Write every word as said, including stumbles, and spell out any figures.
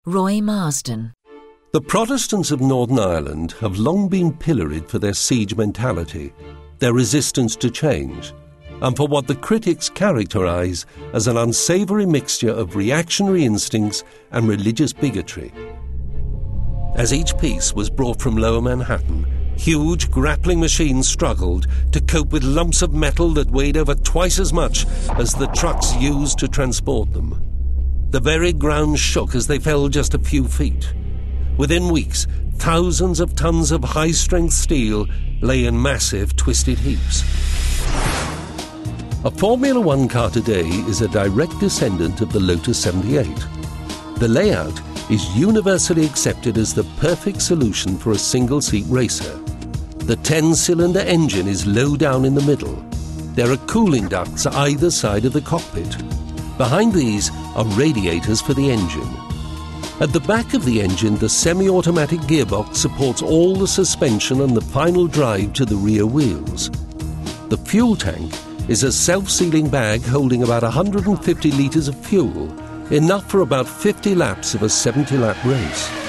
Roy Marsden. The Protestants of Northern Ireland have long been pilloried for their siege mentality, their resistance to change, and for what the critics characterise as an unsavoury mixture of reactionary instincts and religious bigotry. As each piece was brought from Lower Manhattan, huge grappling machines struggled to cope with lumps of metal that weighed over twice as much as the trucks used to transport them. The very ground shook as they fell just a few feet. Within weeks, thousands of tons of high-strength steel lay in massive, twisted heaps. A Formula One car today is a direct descendant of the Lotus seventy-eight. The layout is universally accepted as the perfect solution for a single-seat racer. The ten-cylinder engine is low down in the middle. There are cooling ducts either side of the cockpit. Behind these are radiators for the engine. At the back of the engine, the semi-automatic gearbox supports all the suspension and the final drive to the rear wheels. The fuel tank is a self-sealing bag holding about one hundred fifty litres of fuel, enough for about fifty laps of a seventy lap race.